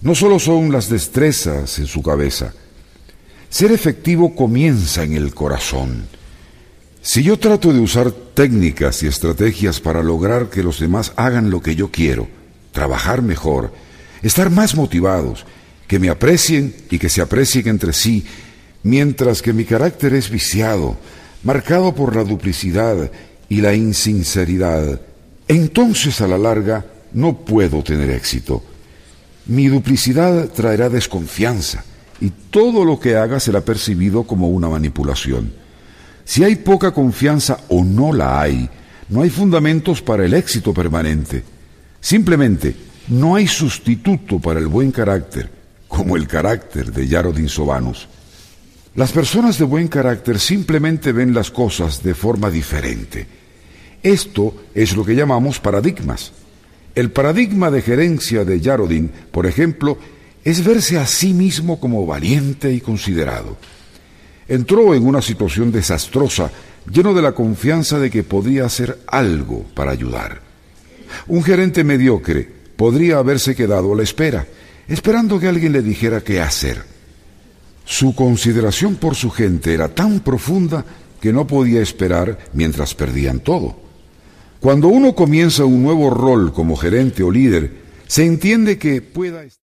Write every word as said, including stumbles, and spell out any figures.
No solo son las destrezas en su cabeza. Ser efectivo comienza en el corazón. Si yo trato de usar técnicas y estrategias para lograr que los demás hagan lo que yo quiero, trabajar mejor, estar más motivados, que me aprecien y que se aprecien entre sí, mientras que mi carácter es viciado, marcado por la duplicidad y la insinceridad, entonces a la larga no puedo tener éxito. Mi duplicidad traerá desconfianza y todo lo que haga será percibido como una manipulación. Si hay poca confianza o no la hay, no hay fundamentos para el éxito permanente. Simplemente no hay sustituto para el buen carácter, como el carácter de Yarodin Sovanos. Las personas de buen carácter simplemente ven las cosas de forma diferente. Esto es lo que llamamos paradigmas. El paradigma de gerencia de Yarodin, por ejemplo, es verse a sí mismo como valiente y considerado. Entró en una situación desastrosa, lleno de la confianza de que podría hacer algo para ayudar. Un gerente mediocre podría haberse quedado a la espera, esperando que alguien le dijera qué hacer. Su consideración por su gente era tan profunda que no podía esperar mientras perdían todo. Cuando uno comienza un nuevo rol como gerente o líder, se entiende que pueda